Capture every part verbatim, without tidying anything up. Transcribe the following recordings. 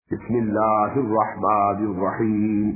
بسم الله الرحمن الرحيم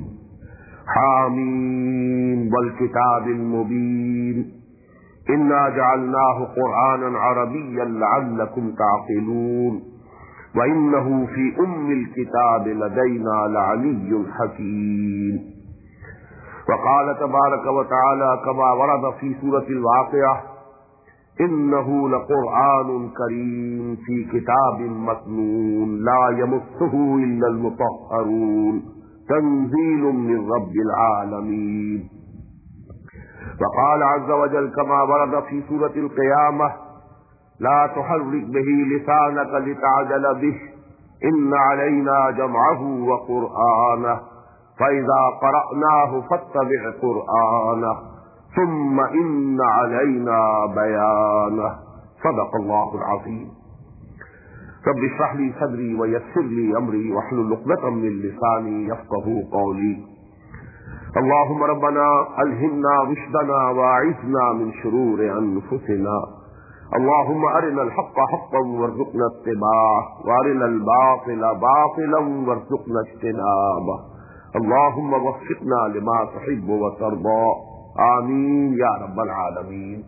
حامين والكتاب المبين إنا جعلناه قرآنا عربيا لعلكم تعقلون وإنه في أم الكتاب لدينا لعلي حكيم. وقال تبارك وتعالى كما ورد في سورة الواقعة إنه لقرآن كريم في كتاب مكنون لا يمسه إلا المطهرون تنزيل من رب العالمين. وقال عز وجل كما ورد في سورة القيامة لا تحرك به لسانك لتعجل به إن علينا جمعه وقرآنه فإذا قرأناه فاتبع قرآنه ثم إن علينا بيانه صدق الله العظيم. رب اشرح لي صدري ويسر لي أمري واحلل عقدة من لساني يفقهوا قولي. اللهم ربنا ألهمنا رشدنا وأعذنا من شرور أنفسنا. اللهم أرنا الحق حقا وارزقنا اتباعه وأرنا الباطل باطلا وارزقنا اجتنابه. اللهم وفقنا لما تحب وترضى آمين يا رب العالمين.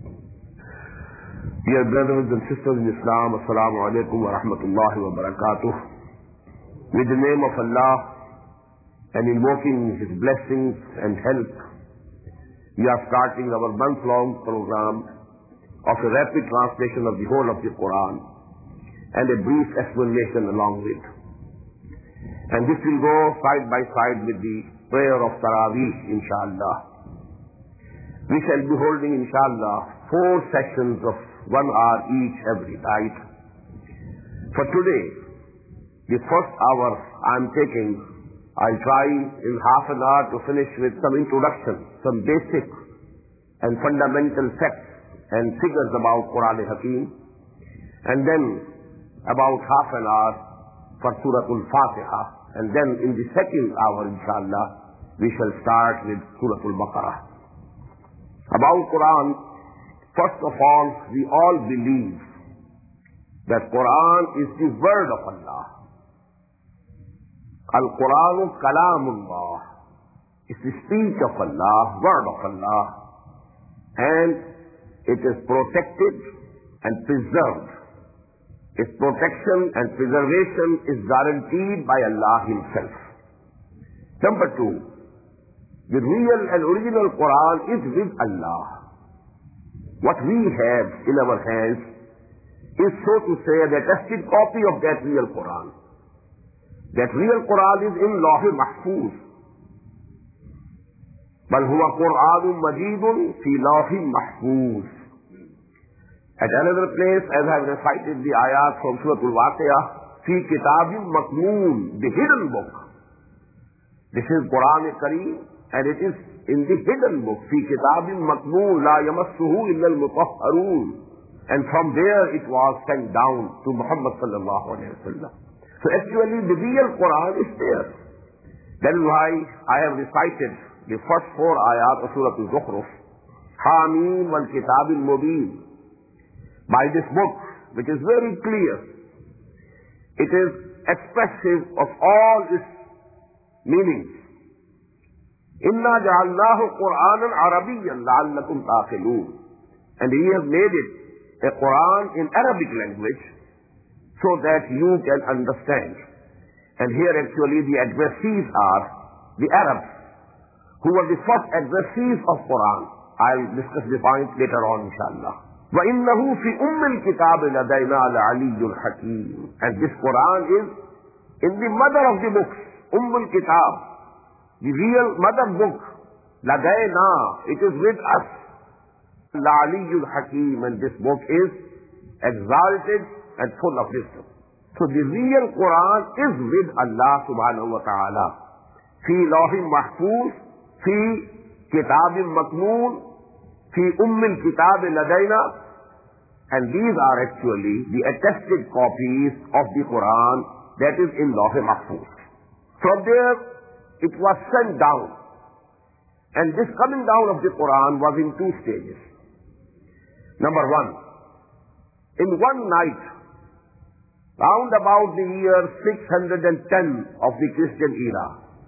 Dear brothers and sisters in Islam, Assalamu alaikum wa rahmatullahi wa barakatuh. With the name of Allah and invoking His blessings and help, we are starting our month-long program of a rapid translation of the whole of the Quran and a brief explanation along with. And this will go side by side with the prayer of Taraweeh, inshallah. We shall be holding, inshallah, four sessions of one hour each every night. For today, the first hour I am taking, I'll try in half an hour to finish with some introduction, some basic and fundamental facts and figures about Quran Hakim, and then about half an hour for Surah Al-Fatiha, and then in the second hour, inshallah, we shall start with Surah Al-Baqarah. About Quran, first of all, we all believe that Quran is the word of Allah. Al-Quranu Kalamullah. It's the speech of Allah, word of Allah, and it is protected and preserved. Its protection and preservation is guaranteed by Allah Himself. Number two, the real and original Quran is with Allah. What we have in our hands is, so to say, the attested copy of that real Quran. That real Quran is in Lawh Mahfuz. Bal huwa Quranun Majidun fi Lawh Mahfuz. At another place, as I have recited the ayat from Surah Al-Waqi'ah, fi Kitabin Maknoon, the hidden book. This is Quran Kareem, and it is in the hidden book, fi Kitabin Maknoon la yamassuhu illa al-mutahharun. And from there it was sent down to Muhammad sallallahu alayhi wa sallam. So actually the real Quran is there. That is why I have recited the first four ayat of Surah Al-Zukhruf, Hameen wal Kitabil Mubin. By this book, which is very clear, it is expressive of all its meanings. Inna ja'alnahu Qur'anan Arabiyyan la'allakum ta'qilun. And He has made it a Quran in Arabic language so that you can understand. And here actually the addressees are the Arabs, who were the first addressees of Quran. I'll discuss the point later on, inshallah. وَإِنَّهُ فِي أُمِّ الْكِتَابِ لَدَيْنَا لَعَلِيٌّ حَكِيمٌ. And this Quran is in the mother of the books, Umm al-Kitab, the real mother book. لَدَيْنَا, it is with us. لَعَلِيٌّ حَكِيمٌ, and this book is exalted and full of wisdom. So the real Quran is with Allah subhanahu wa ta'ala. فِي لَوْحٍ مَحْفُوظ, فِي كِتَابٍ مَكْنُونٍ, fi Umm al-Kitab ladayna, and these are actually the attested copies of the Quran that is in Lawh Mahfuz. From there it was sent down, and this coming down of the Quran was in two stages. Number one, in one night round about the year six hundred ten of the Christian era,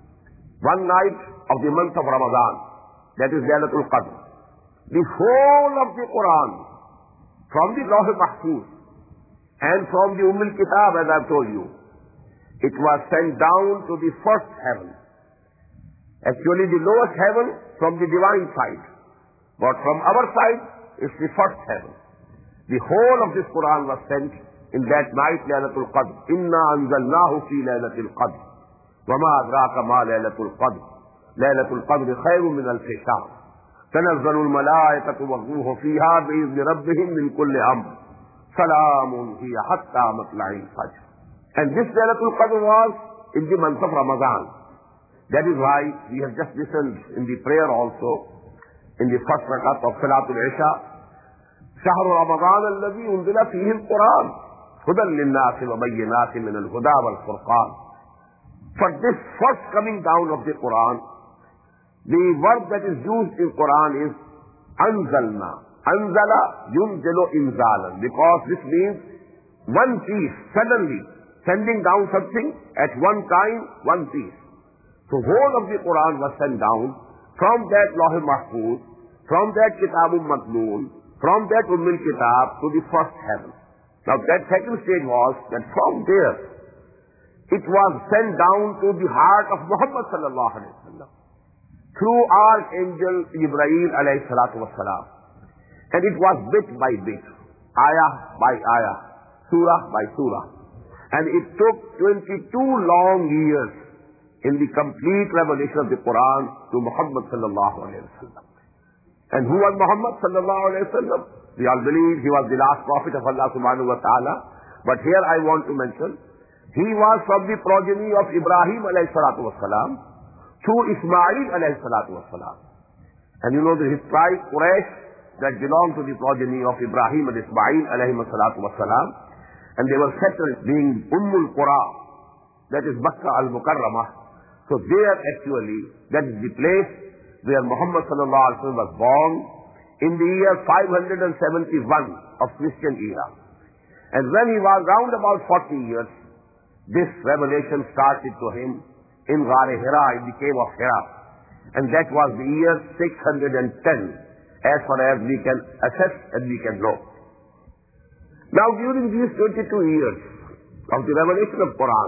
one night of the month of Ramadan, that is Laylatul Qadr, the whole of the Quran, from the Lawh Mahfuz and from the Umm al-Kitab, as I have told you, it was sent down to the first heaven. Actually the lowest heaven from the divine side, but from our side it's the first heaven. The whole of this Quran was sent in that night, Laylatul Qadr. Inna anzalnahu fi Laylatul Qadr. Wama adraka ma Laylatul Qadr. Laylatul Qadr khayrun min alfi shahr. Tanazzalul malaikatu war-ruhu fiha bi-izni rabbihim min kulli amr. Salamun hiya hatta matla'il fajr. And this Laylatul Qadr was in the month of Ramadan. That is why we have just listened in the prayer also, in the first rakat of Salatul Isha, شهر رمضان الذي أنزل فيه القرآن هدى للناس وبينات من الهدى والفرقان. For this first coming down of the Quran, the word that is used in Quran is anzalna. Anzala yunzilu inzalan, because this means one piece, suddenly sending down something at one time, one piece. So whole of the Quran was sent down from that Lawh Mahfuz, from that Kitabul Maknoon, from that Umm al-Kitab to the first heaven. Now that second stage was that from there it was sent down to the heart of Muhammad sallallahu alaihi wasallam through Archangel Jibreel alayhi salatu wassalam. And it was bit by bit, ayah by ayah, surah by surah. And it took twenty-two long years in the complete revelation of the Quran to Muhammad sallallahu alaihi wasallam. And who was Muhammad sallallahu alayhi wa sallam? We all believe he was the last prophet of Allah subhanahu wa ta'ala. But here I want to mention, he was from the progeny of Ibrahim alayhi salatu wa salam to Ismail alayhi salatu wa salam. And you know the his tribe, Quraysh, that belonged to the progeny of Ibrahim and Ismail alayhi salatu wa salam. And they were settled being Ummul Qura, that is Makkah al-Mukarramah. So there actually, that is the place where Muhammad sallallahu alaihi wasallam was born in the year five hundred seventy-one of Christian era. And when he was round about forty years, this revelation started to him in Ghar Hira, in the cave of Hira. And that was the year six hundred ten, as far as we can assess and we can know. Now during these twenty-two years of the revelation of Quran,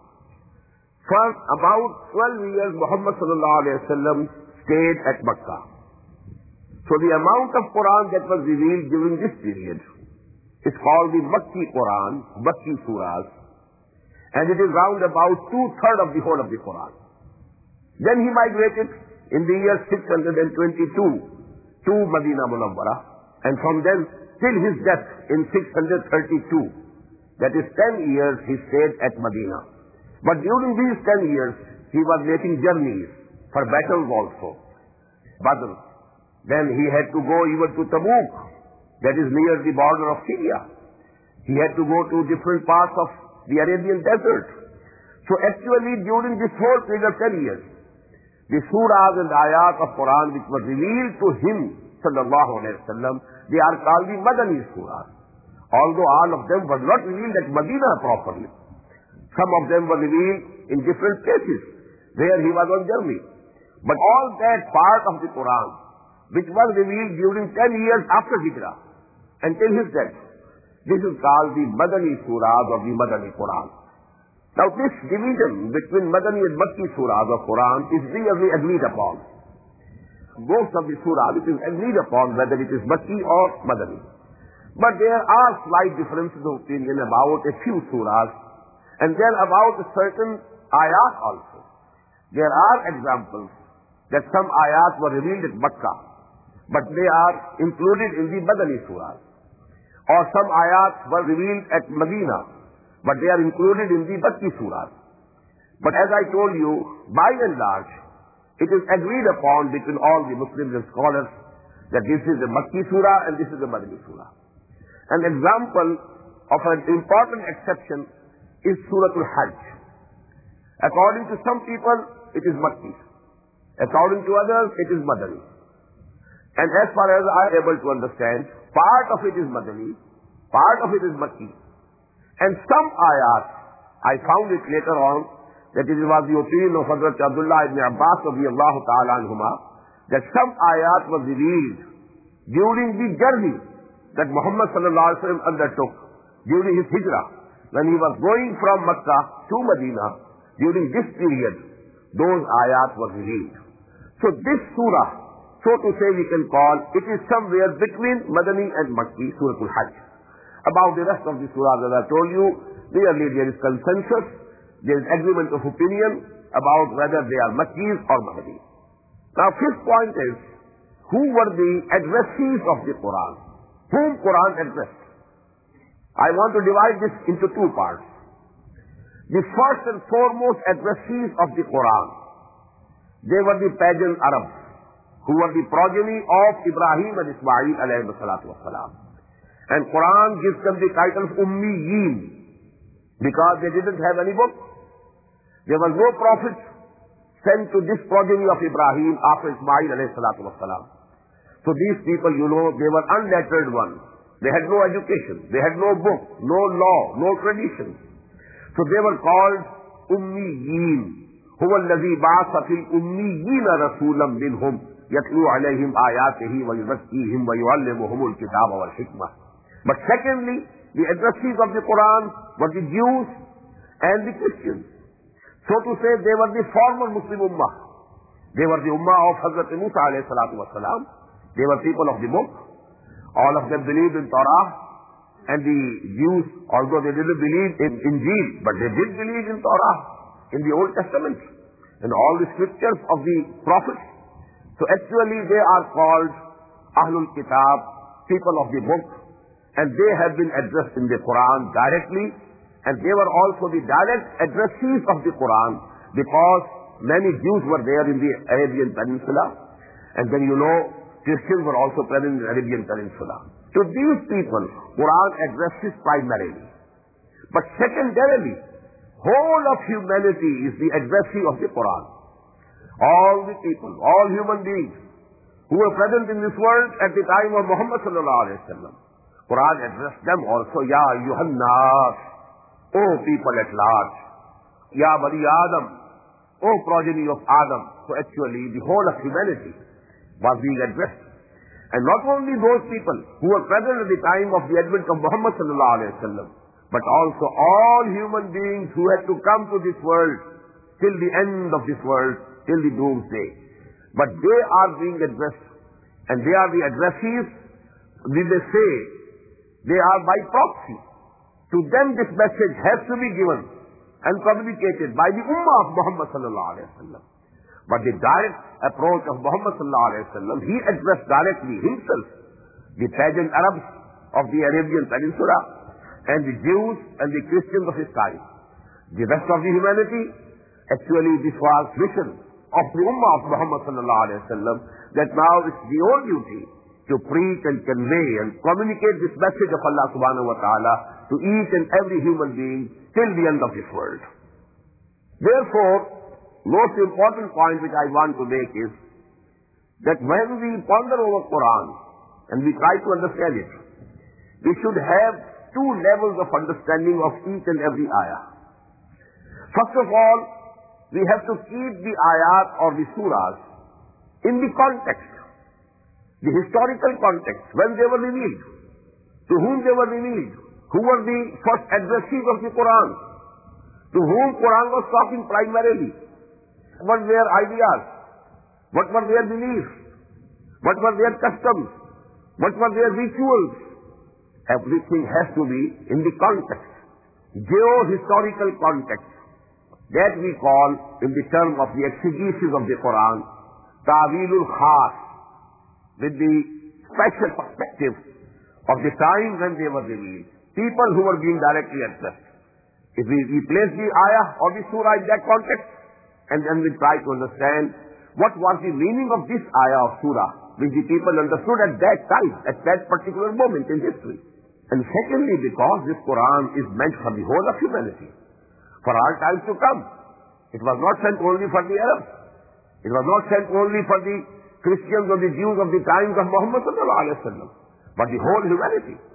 for about twelve years Muhammad sallallahu alaihi wasallam stayed at Makkah. So the amount of Quran that was revealed during this period is called the Makki Quran, Makki Surahs, and it is round about two-thirds of the whole of the Quran. Then he migrated in the year six hundred twenty-two to Madinah Munawwara, and from then till his death in six hundred thirty-two, that is ten years he stayed at Madinah. But during these ten years, he was making journeys for battles also. Badr. Then he had to go even to Tabuk, that is near the border of Syria. He had to go to different parts of the Arabian desert. So actually during this whole period of ten years, the surahs and the ayat of Quran which were revealed to him, sallallahu alayhi wa sallam, they are called the Madani surahs. Although all of them were not revealed at Medina properly. Some of them were revealed in different places where he was on journey. But all that part of the Quran, which was revealed during ten years after Hijrah, until his death, this is called the Madani Surahs of the Madani Quran. Now this division between Madani and Makki Surahs of Quran is really agreed upon. Most of the Surahs it is agreed upon whether it is Makki or Madani. But there are slight differences of opinion about a few Surahs, and then about a certain ayat also. There are examples that some ayat were revealed at Makkah, but they are included in the Madani Surah. Or some ayat were revealed at Medina, but they are included in the Makki Surah. But as I told you, by and large, it is agreed upon between all the Muslims and scholars that this is the Makki Surah and this is the Madani Surah. An example of an important exception is Surah Al-Hajj. According to some people, it is Makki. According to others, it is Madani. And as far as I am able to understand, part of it is Madani, part of it is Makki. And some ayat, I found it later on, that it was the opinion of Hazrat Abdullah ibn Abbas radiyallahu ta'ala anhuma, that some ayat was revealed during the journey that Muhammad sallallahu alaihi wasallam undertook during his hijrah. When he was going from Makkah to Medina, during this period, those ayat were revealed. So this surah, so to say we can call, it is somewhere between Madani and Makki, Surah Al-Hajj. About the rest of the surah, as I told you, clearly there is consensus, there is agreement of opinion about whether they are Makkis or Madani. Now fifth point is, who were the addressees of the Quran? Whom Quran addressed? I want to divide this into two parts. The first and foremost addressees of the Quran, they were the pagan Arabs, who were the progeny of Ibrahim and Ismail alayhi salatu wasalam. And Quran gives them the title of Ummiyin, because they didn't have any book. There was no prophet sent to this progeny of Ibrahim after Ismail alayhi salatu wasalam. So these people, you know, they were unlettered ones. They had no education. They had no book, no law, no tradition. So they were called Ummiyin. هو الذي بعث في الأميين رسولا منهم يتلو عليهم آياته ويزكيهم ويعلمهم الكتاب والحكمة. But secondly, the addressees of the Quran were the Jews and the Christians. So to say, they were the former Muslim Ummah. They were the Ummah of Hazrat Musa alayhi salatu wasalam. They were people of the book. All of them believed in Torah. And the Jews, although they didn't believe in Injil, but they did believe in Torah, in the Old Testament, and all the scriptures of the prophets. So actually they are called Ahlul Kitab, people of the book, and they have been addressed in the Quran directly, and they were also the direct addressees of the Quran, because many Jews were there in the Arabian Peninsula, and then you know, Christians were also present in the Arabian Peninsula. To these people, Quran addresses primarily. But secondarily, whole of humanity is the addressee of the Quran. All the people, all human beings who were present in this world at the time of Muhammad sallallahu alaihi wasallam, Quran addressed them also, Ya ayyuhan nas, O people at large, Ya bani Adam, O progeny of Adam. So actually the whole of humanity was being addressed. And not only those people who were present at the time of the advent of Muhammad sallallahu alaihi wasallam, but also all human beings who had to come to this world till the end of this world, till the doomsday. But they are being addressed, and they are the addressees. Did they say they are by proxy? To them this message has to be given and communicated by the Ummah of Muhammad sallallahu alaihi wasallam. But the direct approach of Muhammad sallallahu alaihi wasallam, he addressed directly himself the pagan Arabs of the Arabian Peninsula and the Jews and the Christians of his time. The rest of the humanity, actually this was mission of the Ummah of Muhammad sallallahu alaihi wasallam, that now it's the own duty to preach and convey and communicate this message of Allah subhanahu wa ta'ala to each and every human being till the end of this world. Therefore, most important point which I want to make is that when we ponder over Quran and we try to understand it, we should have two levels of understanding of each and every ayah. First of all, we have to keep the ayat or the surahs in the context, the historical context, when they were revealed, to whom they were revealed, who were the first addressees of the Quran, to whom Quran was talking primarily. What were their ideas? What were their beliefs? What were their customs? What were their rituals? Everything has to be in the context, geo-historical context. That we call, in the term of the exegesis of the Quran, ta'wilul khas, with the special perspective of the time when they were revealed. People who were being directly addressed. If we, we place the ayah or the surah in that context, and then we try to understand what was the meaning of this ayah of surah, which the people understood at that time, at that particular moment in history. And secondly, because this Quran is meant for the whole of humanity, for all times to come. It was not sent only for the Arabs. It was not sent only for the Christians or the Jews of the times of Muhammad sallallahu alaihi wasallam, but the whole humanity. So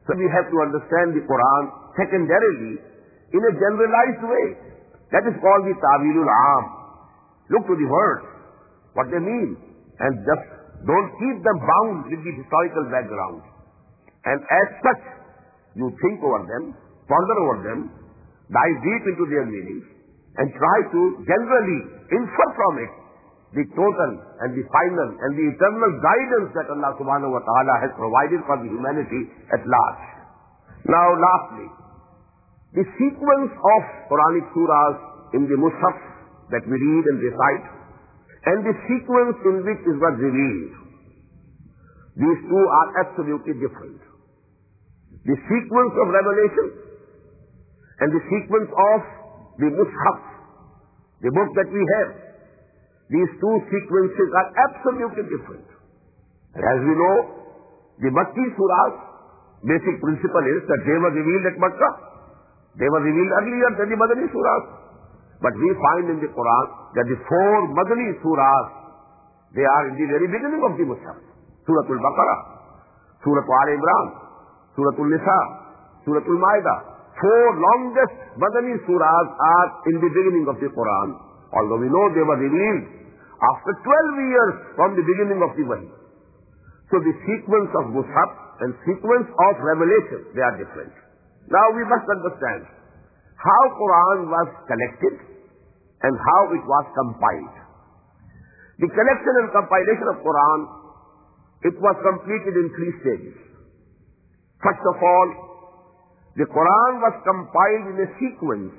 So we have to understand the Quran secondarily in a generalized way. That is called the Ta'wilul Aam. Look to the words, what they mean, and just don't keep them bound with the historical background. And as such, you think over them, ponder over them, dive deep into their meanings, and try to generally infer from it the total and the final and the eternal guidance that Allah subhanahu wa ta'ala has provided for the humanity at large. Now lastly, the sequence of Quranic surahs in the Mus'haf that we read and recite, and the sequence in which it was revealed, these two are absolutely different. The sequence of revelation and the sequence of the Mus'haf, the book that we have, these two sequences are absolutely different. And as we know, the Makki surahs, basic principle is that they were revealed at Makkah. They were revealed earlier than the Madani surahs. But we find in the Quran that the four Madani surahs, they are in the very beginning of the Mus'haf. Surah Al-Baqarah, Surah Al-Imran, Surah Al-Nisa, Surah Al-Ma'idah. Four longest Madani surahs are in the beginning of the Quran. Although we know they were revealed after twelve years from the beginning of the Wahy. So the sequence of Mus'haf and sequence of revelation, they are different. Now we must understand how Quran was collected and how it was compiled. The collection and compilation of Quran, it was completed in three stages. First of all, the Quran was compiled in a sequence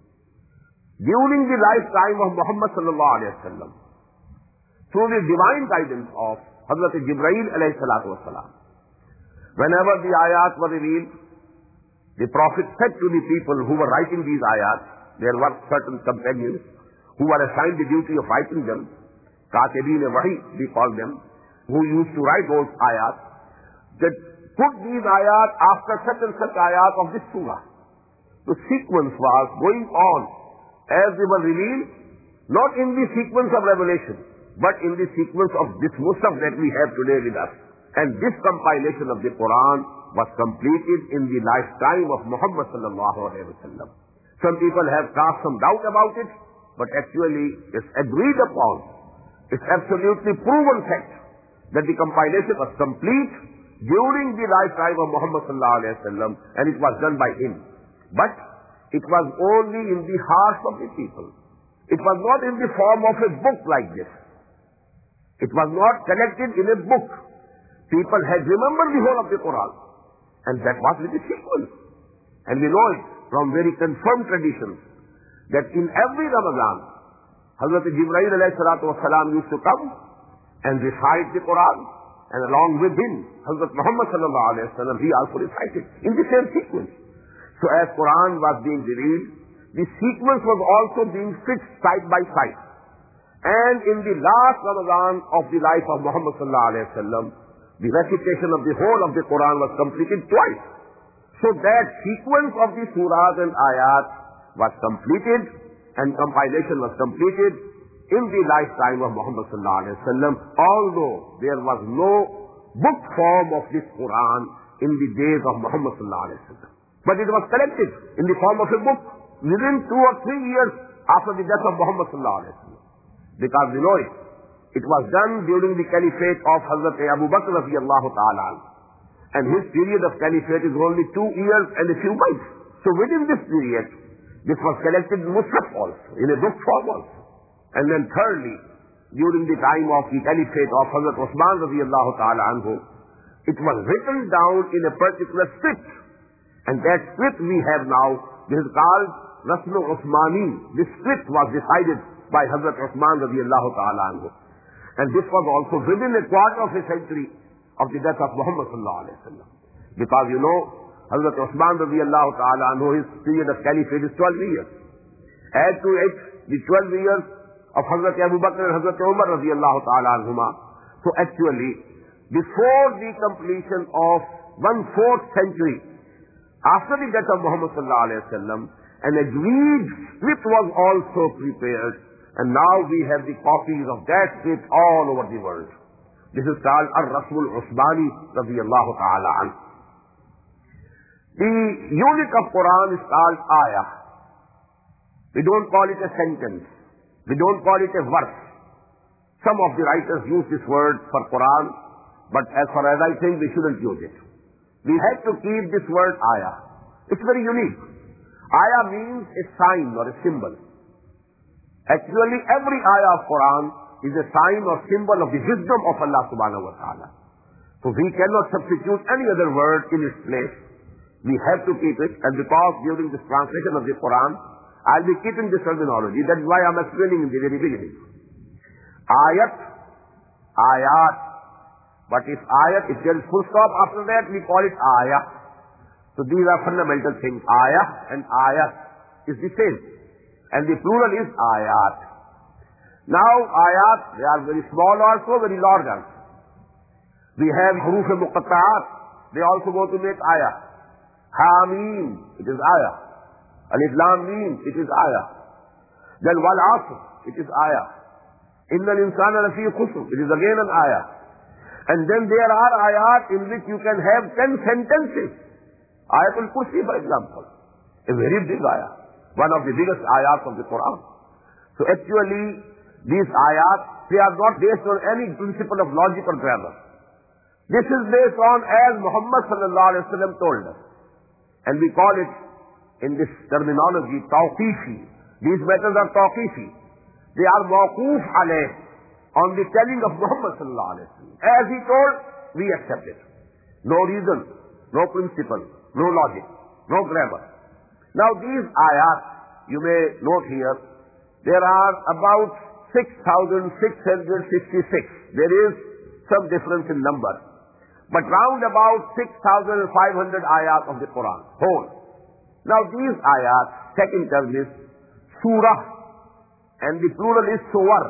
during the lifetime of Muhammad sallallahu alaihi wasallam through the divine guidance of Hazrat Jibreel alayhi salatu wasalam. Whenever the ayat were revealed, the Prophet said to the people who were writing these ayat, there were certain companions who were assigned the duty of writing them, Katibin Wahi, we call them, who used to write those ayat, that put these ayat after such and such ayat of this surah. The sequence was going on as they were revealed, not in the sequence of revelation, but in the sequence of this Mus'haf that we have today with us. And this compilation of the Quran was completed in the lifetime of Muhammad sallallahu alaihi wasallam. Some people have cast some doubt about it, but actually it's agreed upon. It's absolutely proven fact that the compilation was complete during the lifetime of Muhammad sallallahu alaihi wasallam, and it was done by him. But it was only in the hearts of the people. It was not in the form of a book like this. It was not collected in a book. People had remembered the whole of the Quran, and that was with the sequence. And we know it from very confirmed traditions that in every Ramadan, Hazrat Jibreel alayhi salatu wasalam used to come and recite the Quran, and along with him, Hazrat Muhammad sallallahu alayhi wasallam, he also recited in the same sequence. So as Quran was being revealed, the sequence was also being fixed side by side. And in the last Ramadan of the life of Muhammad sallallahu alayhi wasallam, the recitation of the whole of the Quran was completed twice. So that sequence of the surahs and ayat was completed, and compilation was completed in the lifetime of Muhammad sallallahu alayhi wasallam, although there was no book form of this Quran in the days of Muhammad sallallahu alayhi wasallam. But it was collected in the form of a book within two or three years after the death of Muhammad sallallahu alayhi wasallam. Because we know it, it was done during the caliphate of Hazrat Abu Bakr radiyallahu ta'ala, and his period of caliphate is only two years and a few months. So within this period, this was collected in Mus'haf also, in a book form also. And then thirdly, during the time of the caliphate of Hazrat Uthman radiyallahu ta'ala anhu, it was written down in a particular script. And that script we have now, this is called Rasm Uthmani. This script was decided by Hazrat Uthman radiyallahu ta'ala anhu. And this was also within a quarter of a century of the death of Muhammad sallallahu alayhi wa sallam. Because you know, Hazrat Uthman radiyallahu ta'ala anhu, his period of caliphate is twelve years. Add to it the twelve years of Hazrat Abu Bakr and Hazrat Umar radiyallahu ta'ala anhuma. So actually, before the completion of one-fourth century, after the death of Muhammad sallallahu alayhi wa sallam, an agreed script was also prepared, and now we have the copies of that script all over the world. This is called Ar-Rasm Al-Uthmani radiyallahu ta'ala anhu. The unit of Quran is called ayah. We don't call it a sentence. We don't call it a verse. Some of the writers use this word for Quran, but as far as I think, we shouldn't use it. We have to keep this word ayah. It's very unique. Ayah means a sign or a symbol. Actually, every ayah of Quran is a sign or symbol of the wisdom of Allah subhanahu wa ta'ala. So we cannot substitute any other word in its place. We have to keep it, and because during this translation of the Quran, I'll be keeping this terminology. That is why I'm explaining in the very beginning. Ayat, ayat. But if ayat, if there is full stop after that, we call it ayah. So these are fundamental things. Ayah and ayat is the same. And the plural is ayat. Now ayat, they are very small also, very large also. We have huruf muqatta'at. They also go to make ayah. Hameen, it is ayah. Alif Lam Mim, it is ayah. Then wal asr, it is ayah. Inna al-insana lafi khusr, it is again an ayah. And then there are ayat in which you can have ten sentences. Ayatul Kursi, for example, a very big ayah, one of the biggest ayat of the Quran. So actually, these ayat, they are not based on any principle of logic or grammar. This is based on as Muhammad sallallahu alaihi wasallam told us. And we call it, in this terminology, tawqifi. These matters are tawqifi. They are mawquf alayh, on the telling of Muhammad sallallahu alaihi wasallam. As he told, we accept it. No reason, no principle, no logic, no grammar. Now these ayat, you may note here, there are about six thousand six hundred sixty-six. There is some difference in number. But round about six thousand five hundred ayat of the Quran, whole. Now these ayat, second term is surah, and the plural is suwar.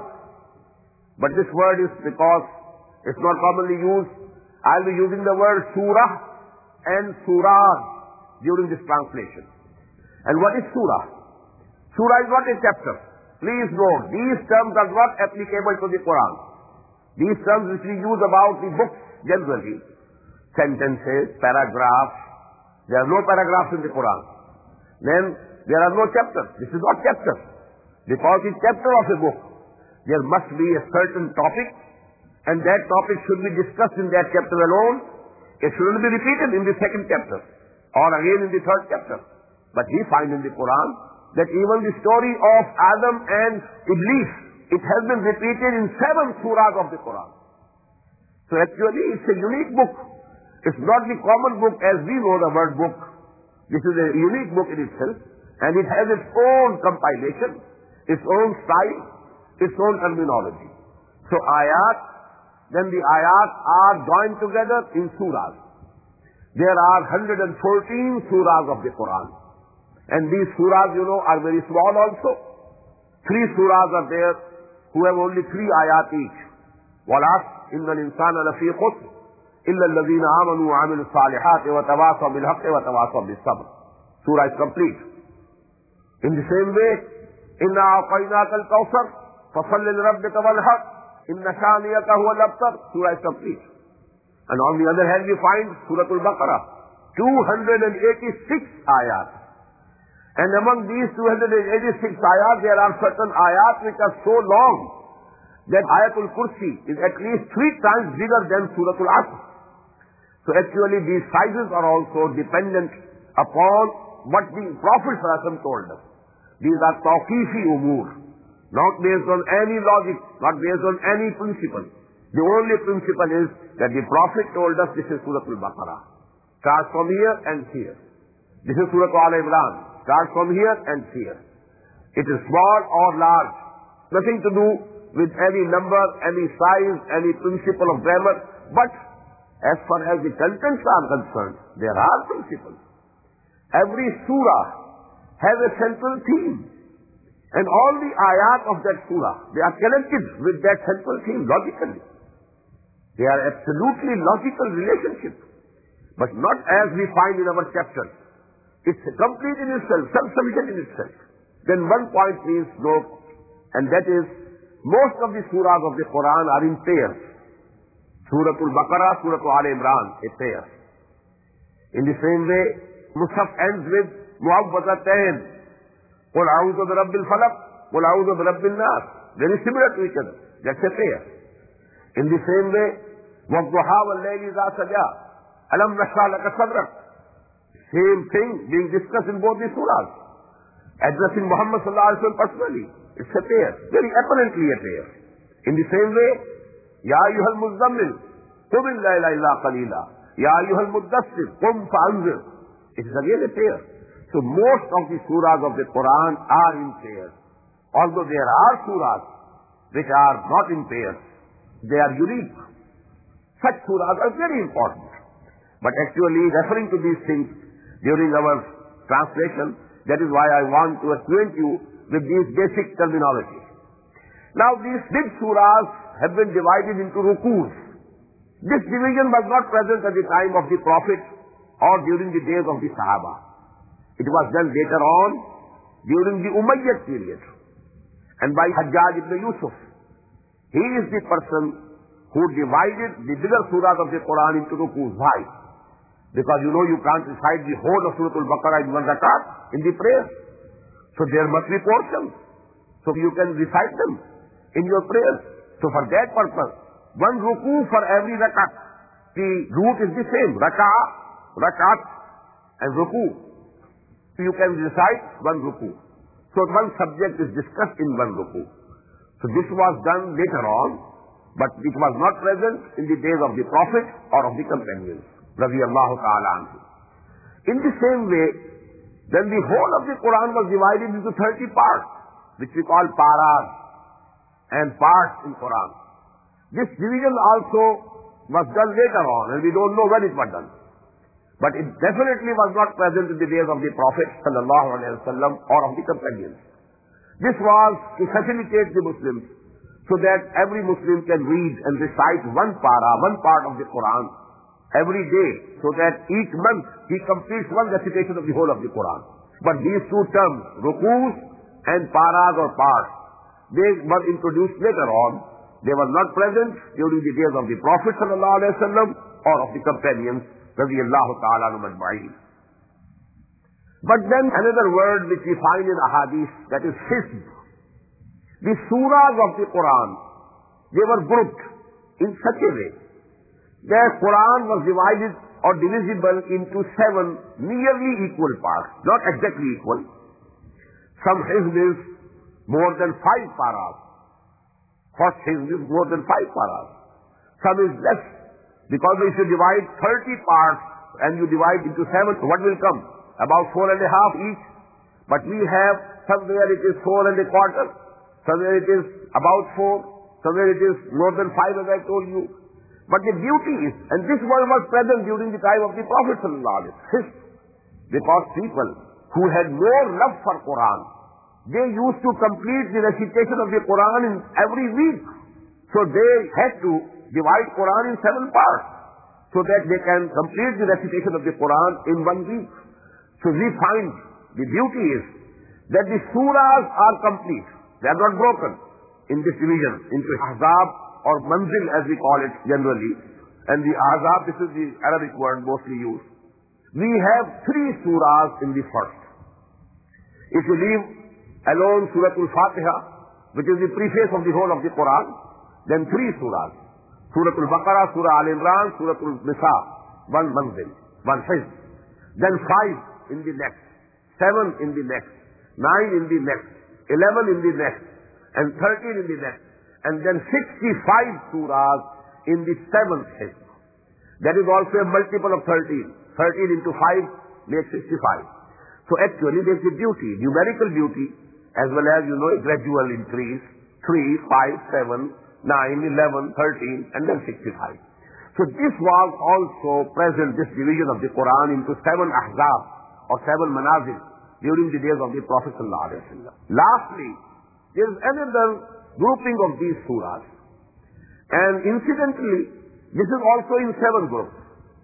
But this word is because it's not commonly used, I'll be using the word surah and surah during this translation. And what is surah? Surah is not a chapter. Please note, these terms are not applicable to the Quran. These terms which we use about the books generally, sentences, paragraphs, there are no paragraphs in the Quran. Then there are no chapters. This is not chapter. Because the chapter of a book, there must be a certain topic, and that topic should be discussed in that chapter alone. It shouldn't be repeated in the second chapter, or again in the third chapter. But we find in the Quran that even the story of Adam and Iblis, it has been repeated in seven surahs of the Quran. So actually it's a unique book. It's not the common book as we know the word book. This is a unique book in itself, and it has its own compilation, its own style, its own terminology. So ayat, then the ayat are joined together in surahs. There are one hundred fourteen surahs of the Quran. And these surahs, you know, are very small also. Three surahs are there who have only three ayat each. وَالْعَصْرِ إِنَّ الْإِنسَانَ لَفِي خُسْرٍ إِلَّا الَّذِينَ آمَنُوا وَعَمِلُوا الصَّالِحَاتِ وَتَوَاصَوْا بِالْحَقِّ وَتَوَاصَوْا بِالصَّبْرِ. Surah is complete. In the same way, إِنَّا أَعْطَيْنَاكَ الْكَوْثَرَ فَصَلِّ لِرَبِّكَ وَانْحَرْ إِنَّ شَانِئَكَ هُوَ الْأَبْتَرُ. Surah is complete. And on the other hand, we find Surah Al-Baqarah, two hundred eighty-six ayat. And among these two hundred eighty-six ayat, there are certain ayat which are so long that Ayatul Kursi is at least three times bigger than Surah Al-Asr. So actually these sizes are also dependent upon what the Prophet ﷺ told us. These are tawqifi umur, not based on any logic, not based on any principle. The only principle is that the Prophet told us this is Surah Al-Baqarah. Start from here and here. This is Surah Al-Imran. Start from here and here. It is small or large. Nothing to do with any number, any size, any principle of grammar. But as far as the contents are concerned, there are principles. Every surah has a central theme. And all the ayat of that surah, they are connected with that central theme logically. They are absolutely logical relationship. But not as we find in our chapters. It's complete in itself, self-sufficient in itself. Then one point means note, and that is, most of the surahs of the Quran are in pairs. Surah Al-Baqarah, Surah Al-Imran, a pair. In the same way, Musaf ends with Mu'awwazatayn. Qul a'udhu bi rabbil falaq, Qul a'udhu bi rabbin nas. Very similar to each other. That's a prayer. In the same way, وَالضُّحَى وَاللَّيْلِ إِذَا سَجَى أَلَمْ نَشْرَحْ لَكَ صَدْرَكَ. Same thing being discussed in both these surahs. Addressing Muhammad sallallahu alaihi wasallam personally. It's a prayer. Very apparently a prayer. In the same way, Ya ayyuhal muzzammil, qum al-layla illa qalila. Ya ayyuhal muddassir, qum fa'anzir. It is again a prayer. So most of the surahs of the Quran are in prayer. Although there are surahs which are not in prayer, they are unique. Such surahs are very important. But actually referring to these things during our translation, that is why I want to acquaint you with these basic terminology. Now these big surahs have been divided into rukus. This division was not present at the time of the Prophet or during the days of the Sahaba. It was done later on during the Umayyad period and by Hajjaj ibn Yusuf. He is the person who divided the bigger surahs of the Quran into rukus. Why? Because you know you can't recite the whole of Surah Al-Baqarah in one rakat in the prayer. So there must be portions. So you can recite them in your prayers. So for that purpose, one ruku for every rakat. The root is the same. Raka'ah, rakat, and ruku. So you can recite one ruku. So one subject is discussed in one ruku. So this was done later on, but it was not present in the days of the Prophet or of the companions. Radiyallahu ta'ala anhu. In the same way, then the whole of the Quran was divided into thirty parts, which we call paras and parts in Quran. This division also was done later on, and we don't know when it was done. But it definitely was not present in the days of the Prophet sallallahu alaihi wasallam or of the companions. This was to facilitate the Muslims so that every Muslim can read and recite one para, one part of the Quran every day, so that each month he completes one recitation of the whole of the Quran. But these two terms, rukus and paras or parts, they were introduced later on. They were not present during the days of the Prophet sallallahu alaihi wasallam or of the companions radiyallahu ta'ala anhum ajma'in. But then another word which we find in ahadith, that is hizb. The surahs of the Quran, they were grouped in such a way that Quran was divided or divisible into seven nearly equal parts, not exactly equal. Some hizb is more than five paras. First hizb is more than five paras. Some is less. Because if you divide thirty parts and you divide into seven, what will come? About four and a half each. But we have somewhere it is four and a quarter, somewhere it is about four, somewhere it is more than five, as I told you. But the beauty is, and this word was present during the time of the Prophet sallallahu alaihi wasallam, because people who had more love for Quran, they used to complete the recitation of the Quran in every week. So they had to divide Quran in seven parts so that they can complete the recitation of the Quran in one week. So we find the beauty is that the surahs are complete. They are not broken in this division into ahzab or manzil, as we call it generally. And the ahzab, this is the Arabic word mostly used. We have three surahs in the first. If you leave alone Surah Al-Fatiha, which is the preface of the whole of the Quran, then three surahs. Surah Al-Baqarah, Surah Al-Imran, Surah Al-Nisa, one manzil, one hizb. Then five in the next, seven in the next, nine in the next, eleven in the next, and thirteen in the next, and then sixty-five surahs in the seventh hizb. That is also a multiple of thirteen. thirteen into five makes sixty-five. So actually there's the beauty, numerical beauty, as well as, you know, a gradual increase, three, five, seven, nine, eleven, thirteen, and then sixty-five. So this was also present, this division of the Quran into seven ahzab or seven manazil during the days of the Prophet sallallahu alaihi wasallam. Lastly, there is another grouping of these surahs. And incidentally, this is also in seven groups.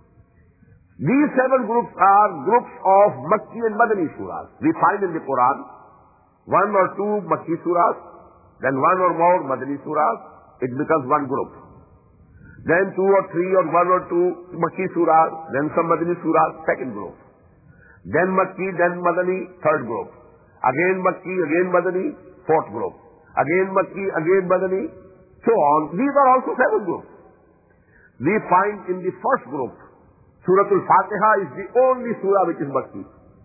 These seven groups are groups of Makki and Madani surahs. We find in the Quran one or two Makki surahs, then one or more Madani surahs. It becomes one group. Then two or three or one or two Makki surahs, then some Madani surahs, second group. then Makki, then Madani, third group. Again Makki, again Madani, fourth group. Again Makki, again Madani, so on. These are also seven groups. We find in the first group, Surah Al-Fatiha is the only surah which is Makki.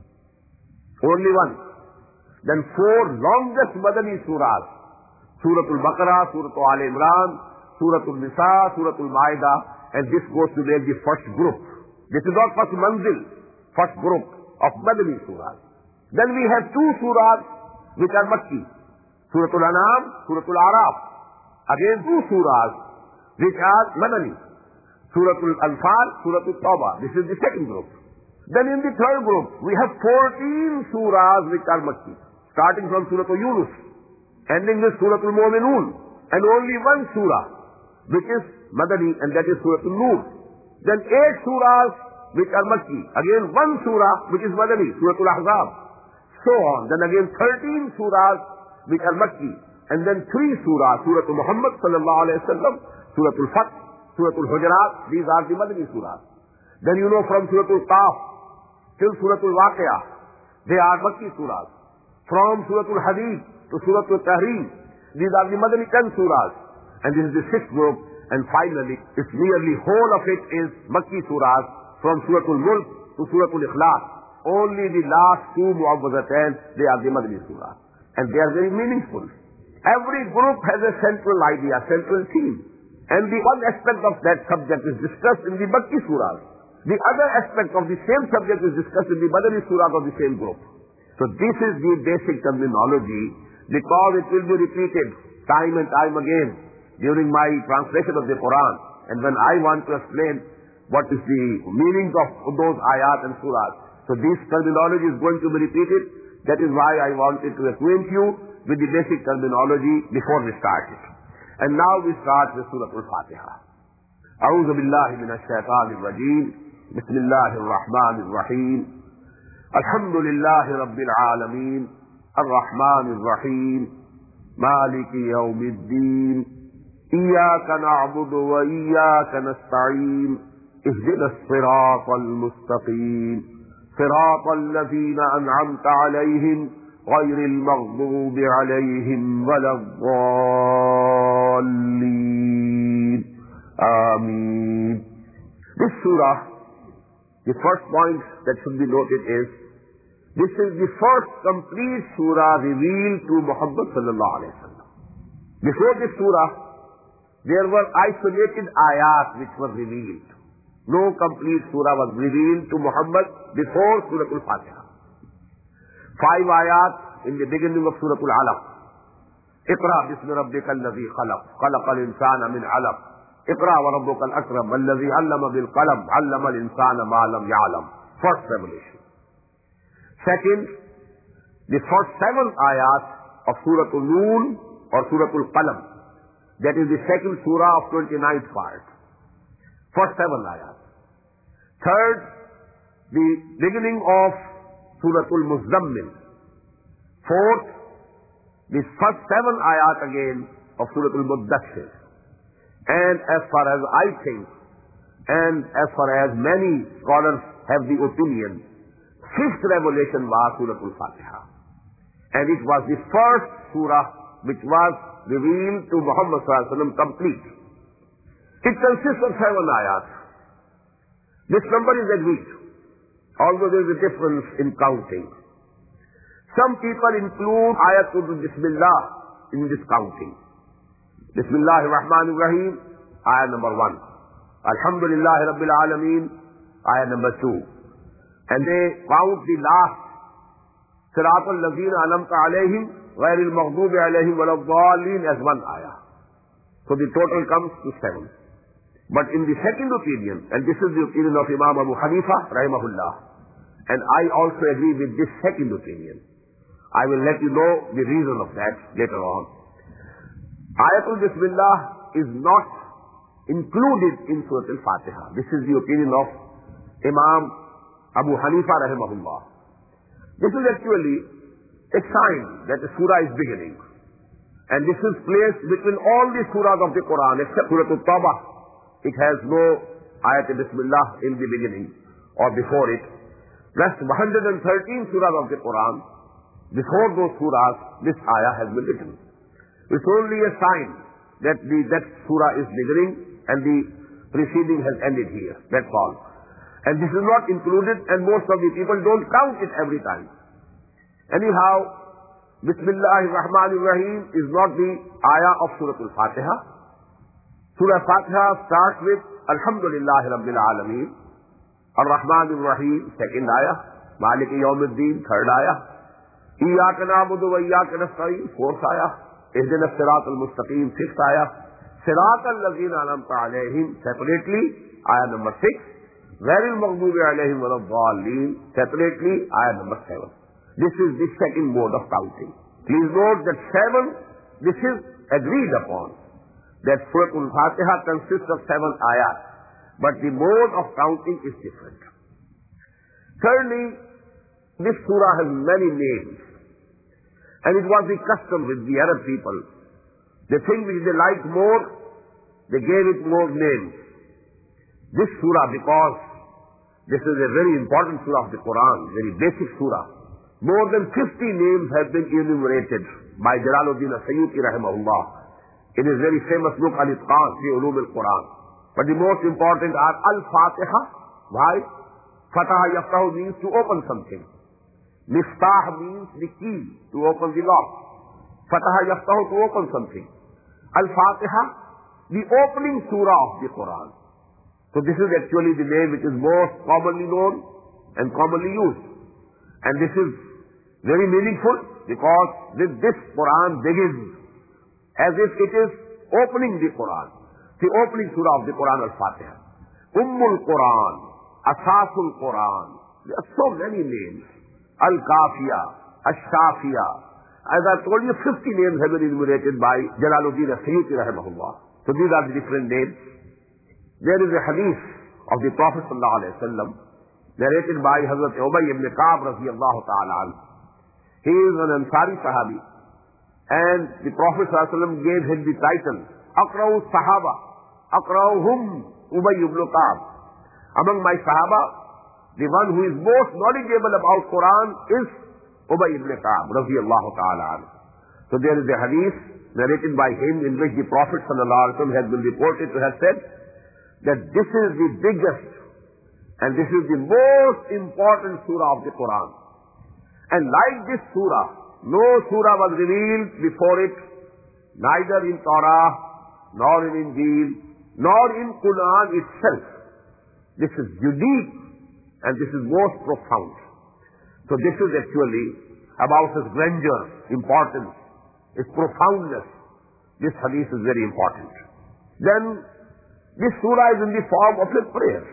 Only one. Then four longest Madani surahs. Surah Al-Baqarah, Surah Al-Imran, Surah Al-Nisa, Surah Al-Ma'idah, and this goes to be the first group. This is not first manzil, first group of Madani surahs. Then we have two surahs which are Makki. Surah Al-An'am, Surah Al-Araf. Again two surahs which are Madani. Surah Al-Anfal, Surah Al-Tawbah. This is the second group. Then in the third group, we have fourteen surahs which are Makki. Starting from Surah Yunus, ending with Surah Al-Mu'minun, and only one surah which is Madani, and that is Surah Al-Nur. Then eight surahs which are Makki. Again one surah which is Madani, Surah Al-Ahzab. So on. Then again thirteen surahs which are Makki. And then three surahs, Surah Muhammad sallallahu alayhi wa sallam, Surah Al-Fath, Surah Al-Hujurat. These are the Madani surahs. Then you know from Surah Al-Qaf till Surah Al-Waqi'ah, they are Makki surahs. From Surah Al-Hadid to Surah Al-Tahrim, these are the Madani ten surahs. And this is the sixth group. And finally, it's nearly whole of it is Makki surahs from Surah Al-Mulk to Surah Al-Ikhlas. Only the last two Mu'awwazatayn, they are the Madani surahs. And they are very meaningful. Every group has a central idea, central theme. And the one aspect of that subject is discussed in the Makki surahs. The other aspect of the same subject is discussed in the Madani surahs of the same group. So this is the basic terminology, because it will be repeated time and time again during my translation of the Quran. And when I want to explain what is the meaning of those ayat and surahs, so this terminology is going to be repeated. That is why I wanted to acquaint you with the basic terminology before we start it. And now we start with Surah Al-Fatiha. A'udhu billahi minash shaitanir rajim. Bismillahir rahmanir rahim. Alhamdulillahi rabbil alameen. Ar-Rahmanir Rahim. Maliki yawmiddin. Iyaka na'budu wa iyaka nasta'in. Ihdina as-siratal mustaqim. صراط الذين أنعمت عليهم غير المغضوب عليهم ولا الضالين آمين. This surah, the first point that should be noted is, this is the first complete surah revealed to Muhammad sallallahu alayhi wa sallam. Before this surah, there were isolated ayat which were revealed. No complete surah was revealed to Muhammad before Surah Al-Fatiha. Five ayat in the beginning of Surah Al-Alaq. Iqra bismi rabbika alladhi khalaq, khalaqa al-insana min alaq. Iqra wa rabbuka al-akram, alladhi allama bil qalam, allama al-insana ma lam ya'lam. First revelation. Second, the first seven ayat of Surah Al-Nun or Surah Al-Qalam. That is the second surah of twenty-ninth part. First seven ayat. Third, the beginning of Surah Al-Muzammil. Fourth, the first seven ayat again of Surah Al-Muddathir. And as far as I think, and as far as many scholars have the opinion, fifth revelation was Surah Al-Fatiha. And it was the first surah which was revealed to Muhammad sallallahu alaihi wasallam complete. It consists of seven ayat. This number is agreed, although there is a difference in counting. Some people include ayatul Bismillah in this counting. Bismillahir Rahmanir Rahim, ayat number one. Alhamdulillahi Rabbil Alameen, ayat number two. And they count the last, Siratal Lazina Anamta Alayhim, Ghairil Maghdubi Alayhim Waladdallin, as one ayah. So the total comes to seven. But in the second opinion, and this is the opinion of Imam Abu Hanifa, rahimahullah, and I also agree with this second opinion. I will let you know the reason of that later on. Ayatul Bismillah is not included in Surah Al-Fatiha. This is the opinion of Imam Abu Hanifa, rahimahullah. This is actually a sign that the surah is beginning. And this is placed between all the surahs of the Quran, except Surah Al-Tawbah. It has no ayat Bismillah in the beginning or before it. Rest one hundred thirteen surahs of the Quran, before those surahs, this ayah has been written. It's only a sign that the that surah is beginning and the preceding has ended here. That's all. And this is not included, and most of the people don't count it every time. Anyhow, Bismillahir Rahmanir Rahim is not the ayah of Surah Al-Fatiha. Surah Al-Fatiha starts with Alhamdulillahi Rabbil Alameen. Ar-Rahmanir Rahim, second ayah. Maliki Yawmiddin, third ayah. Iyyaka na'budu wa iyyaka nasta'in, fourth ayah. Ihdina as-siratal mustaqim, fifth ayah. Siratal ladzina an'amta alayhim, separately, ayah number six. Ghairil maghdubi alayhim waladdallin, separately, ayah number seven. This is the second mode of counting. Please note that seven, this is agreed upon, that Surah Al-Fatiha consists of seven ayat, but the mode of counting is different. Thirdly, this surah has many names, and it was the custom with the Arab people. The thing which they liked more, they gave it more names. This surah, because this is a very important surah of the Quran, very basic surah, more than fifty names have been enumerated by Jalaluddin As-Suyuti rahimahullah in his very famous book Al-Itqan fi Ulum al-Quran. But the most important are Al-Fatiha. Why? Fataha yaftahu means to open something. Miftah means the key to open the lock. Fataha yaftahu to open something. Al-Fatiha, the opening surah of the Quran. So this is actually the name which is most commonly known and commonly used. And this is very meaningful because with this Quran begins as if it is opening the Quran. The opening surah of the Quran, Al-Fatiha. Ummul Quran, Asasul Quran. There are so many names. Al-Kafiya, Ash-Shafiya. As I told you, fifty names have been enumerated by Jalaluddin As-Suyuti rahimahullah. So these are the different names. There is a hadith of the Prophet sallallahu alaihi wasallam narrated by Hazrat Ubay ibn Ka'b radiyallahu ta'ala anhu. He is an Ansari Sahabi, and the Prophet sallallahu alaihi wasallam gave him the title Aqra'u Sahaba, Aqra'uhum Ubay ibn Ka'b. Among my Sahaba, the one who is most knowledgeable about Quran is Ubay ibn Ka'b radiyallahu ta'ala anhu. So there is a hadith narrated by him in which the Prophet sallallahu alaihi wasallam has been reported to have said that this is the biggest and this is the most important surah of the Quran. And like this surah, no surah was revealed before it, neither in Torah, nor in Injil, nor in Quran itself. This is unique and this is most profound. So this is actually about its grandeur, importance, its profoundness. This hadith is very important. Then this surah is in the form of a prayer.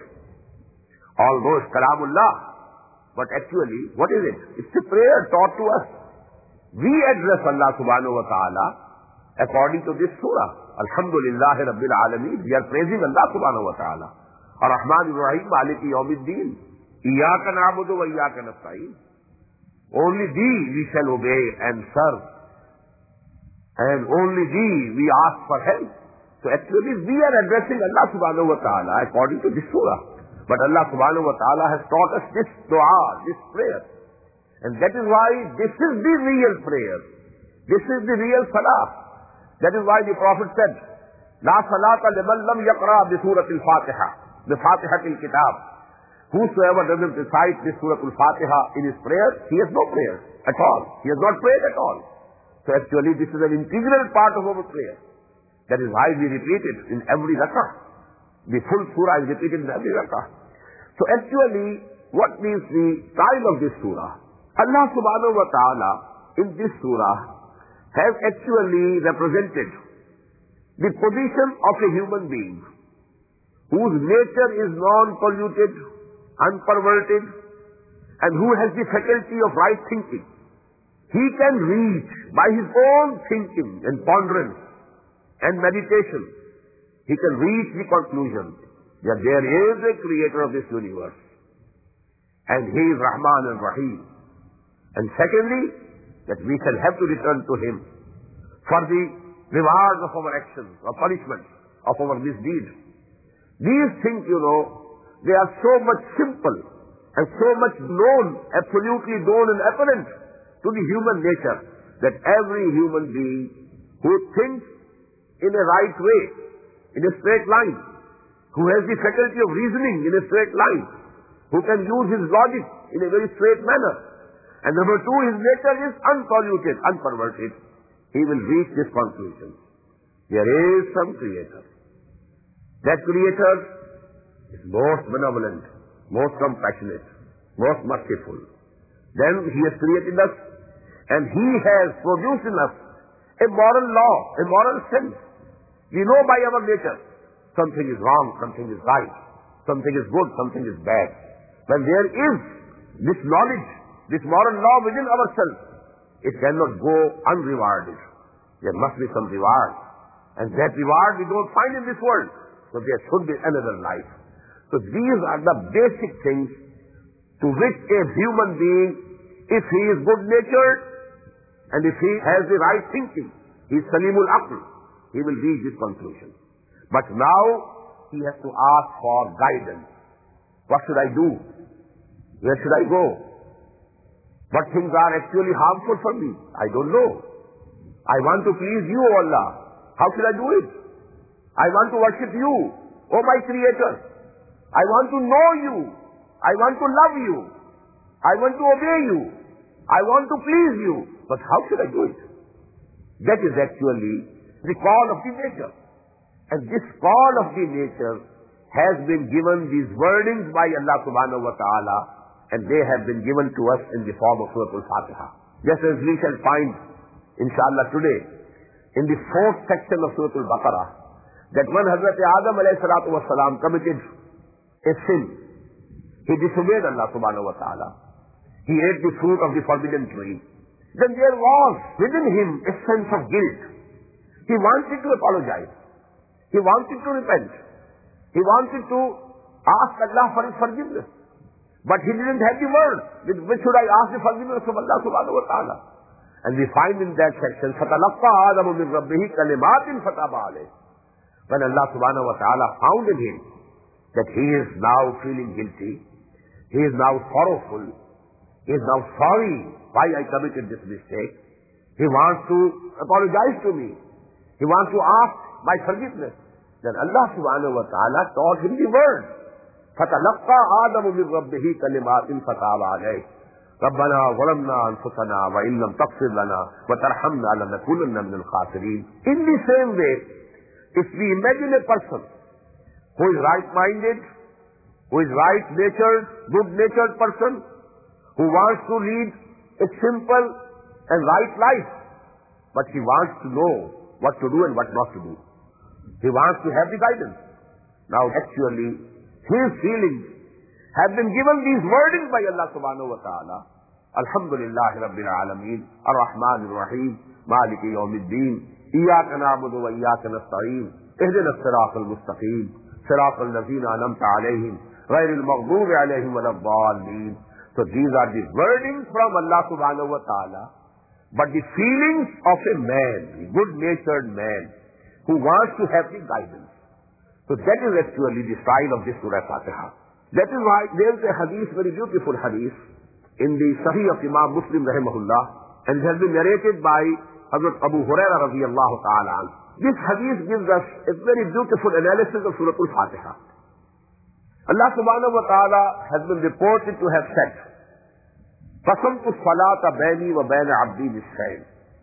Although it's Kalamullah, but actually, what is it? It's a prayer taught to us. We address Allah subhanahu wa ta'ala according to this surah. Alhamdulillahi Rabbil Alameen. We are praising Allah subhanahu wa ta'ala. Ar-Rahman Ar-Rahim, Maliki Yawmiddin. Iyyaka na'budu wa iyyaka nasta'in. Only thee we shall obey and serve. And only thee we ask for help. So actually, we are addressing Allah subhanahu wa ta'ala according to this surah. But Allah subhanahu wa ta'ala has taught us this dua, this prayer. And that is why this is the real prayer. This is the real salah. That is why the Prophet said, La salata liman lam yaqra bi surat al-Fatiha, bi Fatihat al-Kitab. Whosoever doesn't recite this Surah Al-Fatiha in his prayer, he has no prayer at all. He has not prayed at all. So actually this is an integral part of our prayer. That is why we repeat it in every rakah. The full surah is repeated in every rakah. So actually, what means the time of this surah? Allah subhanahu wa ta'ala in this surah has actually represented the position of a human being whose nature is non-polluted, unperverted, and who has the faculty of right thinking. He can reach by his own thinking and ponderance and meditation, he can reach the conclusion that there is a creator of this universe. And he is Rahman and Rahim. And secondly, that we shall have to return to him for the rewards of our actions, or punishment of our misdeeds. These things, you know, they are so much simple and so much known, absolutely known and apparent to the human nature, that every human being who thinks in a right way, in a straight line, who has the faculty of reasoning in a straight line, who can use his logic in a very straight manner, and number two, his nature is unpolluted, unperverted, he will reach this conclusion. There is some creator. That creator is most benevolent, most compassionate, most merciful. Then he has created us, and he has produced in us a moral law, a moral sense. We know by our nature, something is wrong, something is right, something is good, something is bad. When there is this knowledge, this moral law within ourselves, it cannot go unrewarded. There must be some reward. And that reward we don't find in this world. So there should be another life. So these are the basic things to which a human being, if he is good-natured, and if he has the right thinking, he is salimul aql, he will reach this conclusion. But now he has to ask for guidance. What should I do? Where should I go? What things are actually harmful for me? I don't know. I want to please you, O Allah. How should I do it? I want to worship you, O my Creator. I want to know you. I want to love you. I want to obey you. I want to please you. But how should I do it? That is actually the call of the nature. And this call of the nature has been given these wordings by Allah subhanahu wa ta'ala, and they have been given to us in the form of Surah Al-Fatiha. Just as we shall find, inshallah, today, in the fourth section of Surah Al-Baqarah, that when Hazrat Adam alayhi salatu was salam committed a sin, he disobeyed Allah subhanahu wa ta'ala. He ate the fruit of the forbidden tree. Then there was within him a sense of guilt. He wanted to apologize. He wanted to repent. He wanted to ask Allah for his forgiveness. But he didn't have the words. With which should I ask the forgiveness of Allah subhanahu wa ta'ala? And we find in that section, فَتَلَقَّى آدَمُ مِنْ رَبِّهِ كَلِمَاتٍ فَتَابَ عَلَيْهِ. When Allah subhanahu wa ta'ala found in him that he is now feeling guilty, he is now sorrowful, he is now sorry why I committed this mistake, he wants to apologize to me, he wants to ask my forgiveness. Then Allah subhanahu wa ta'ala taught him the word. فَتَلَقَّى آدَمُ مِنْ رَبِّهِ كَلِمَاتٍ فَتَابَ عَلَيْهِ رَبَّنَا ظَلَمْنَا أَنفُسَنَا وَإِنْ لَمْ تَغْفِرْ لَنَا وَتَرْحَمْنَا لَنَكُونَنَّ مِنَ الْخَاسِرِينَ. In the same way, if we imagine a person who is right-minded, who is right-natured, good-natured person, who wants to lead a simple and right life, but he wants to know what to do and what not to do. He wants to have the guidance. Now actually, his feelings have been given these wordings by Allah subhanahu wa ta'ala. Alhamdulillah Rabbil Alameen, Ar-Rahman Ar-Rahim, Maliki Yawmiddin, Iyaka na'budu wa iyaka nasta'een, Ihdina as-sirata al-mustaqim, sirata al-lazina anamta alayhim, ghayri al-maghdubi alayhim wa la-dhalleen. So these are the wordings from Allah subhanahu wa ta'ala. But the feelings of a man, a good-natured man, who wants to have the guidance. So that is actually the style of this Surah Fatiha. That is why there is a hadith, very beautiful hadith, in the Sahih of Imam Muslim rahimahullah, and it has been narrated by Hazrat Abu Hurairah radiyallahu ta'ala anhu. This hadith gives us a very beautiful analysis of Surah Al-Fatiha. Allah subhanahu wa ta'ala has been reported to have said, قَسَمْتُ الصَّلَاةَ بَيْنِي وَبَيْنَ عَبْدِي بِالسَّيْلِ.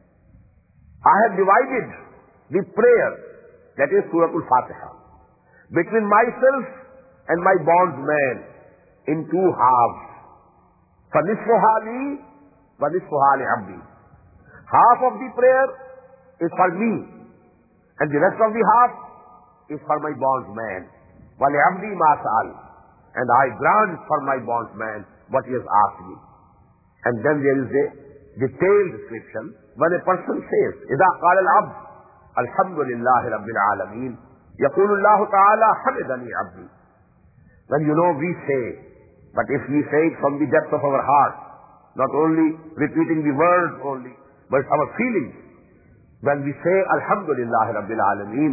I have divided the prayer, that is Surah Al-Fatiha, between myself and my bondsman in two halves. فَنِصْفُهَا لِي وَنِصْفُهَا لِعَبْدِي. Half of the prayer is for me, and the rest of the half is for my bondsman. وَلِعَبْدِي مَا سَأَلَ. And I grant for my bondsman what he has asked me. And then there is a detailed description when a person says, إِذَا قَالَ الْعَبْدُ الْحَمْدُ لِلَّهِ رَبِّ الْعَالَمِينَ يَقُولُ اللَّهُ تَعَالَى حَمِدَنِي عَبْدِي. When you know we say, but if we say it from the depth of our heart, not only repeating the words only, but our feelings, when we say Alhamdulillah Rabbil Alameen,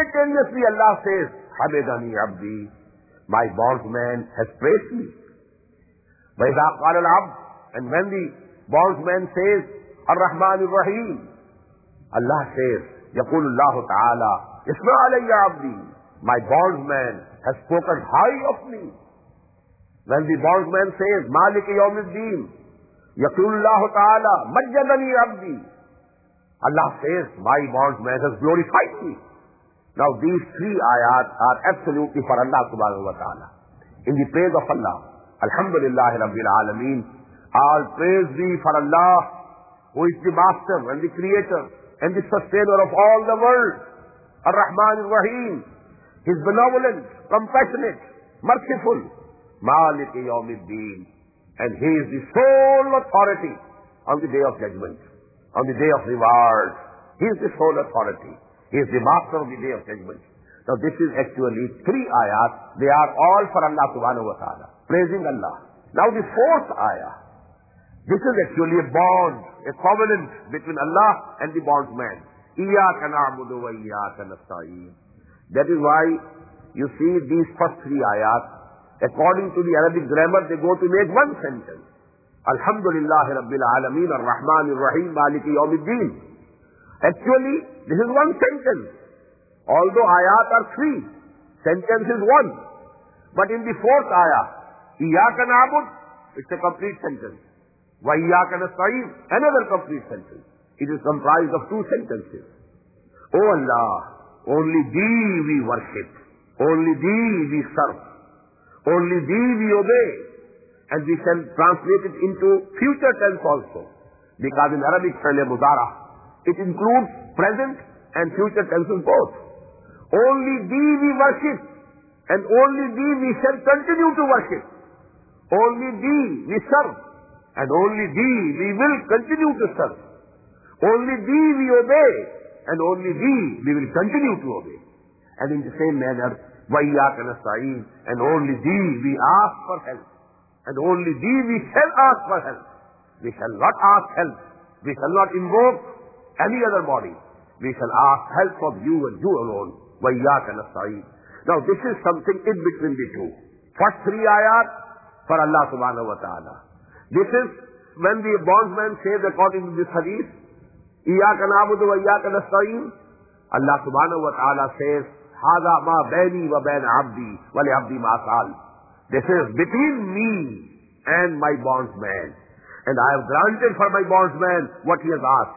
simultaneously Allah says, Hamidani Abdi, my bondsman has praised me. وَإِذَا قَالَ الْعَبْدُ, and when the bondsman says, Ar-Rahman Ar-Rahim, Allah says, يَقُولُ اللَّهُ تَعَالَى, اسْمَعْ عَلَيَّ عَبْدِي, my bondsman has spoken high of me. When the bondsman says, Malik Yawm al-Din, يَقُولُ اللَّهُ تَعَالَى, مَجَّدَنِي عَبْدِي, Allah says, my bondsman has glorified me. Now these three ayat are absolutely for Allah subhanahu wa ta'ala. In the praise of Allah, Alhamdulillah Rabbil Alameen, all praise be for Allah, who is the master and the creator and the sustainer of all the world. Ar-Rahman Ar-Rahim, His benevolent, compassionate, merciful, Malik Yawmiddin, and He is the sole authority on the day of judgment, on the day of reward. He is the sole authority. He is the master of the day of judgment. Now this is actually three ayat. They are all for Allah subhanahu wa ta'ala, praising Allah. Now the fourth ayah, this is actually a bond, a covenant between Allah and the bondsman. Iyaka na'budu wa iyaka nasta'een. That is why you see these first three ayat, according to the Arabic grammar, they go to make one sentence. Alhamdulillah Rabbil Alameen, Ar-Rahman Ar-Rahim, Maliki Yawmiddin. Actually, this is one sentence. Although ayat are three, sentence is one. But in the fourth ayah, Iyaka na'bud, it's a complete sentence. Wa iyaka nasta'een, another complete sentence. It is comprised of two sentences. O Allah, only Thee we worship, only Thee we serve, only Thee we obey. And we shall translate it into future tense also. Because in Arabic, fi'l mudara, it includes present and future tenses both. Only Thee we worship, and only Thee we shall continue to worship. Only Thee we serve, and only Thee we will continue to serve. Only Thee we obey, and only Thee we will continue to obey. And in the same manner, وَإِيَّاكَ نَسْتَعِينُ, and only Thee we ask for help, and only Thee we shall ask for help. We shall not ask help, we shall not invoke any other body. We shall ask help from You and You alone. وَإِيَّاكَ نَسْتَعِينُ. Now this is something in between the two. First three ayat for Allah subhanahu wa ta'ala. This is when the bondsman says according to this hadith, إِيَّاكَ نَعْبُدُ وَإِيَّاكَ نَسْتَعِينُ. Allah subhanahu wa ta'ala says, هَذَا مَا بَيْنِي وَبَيْنَ عَبْدِي وَلِعَبْدِي مَا سَأَلَ. This is between me and my bondsman. And I have granted for my bondsman what he has asked.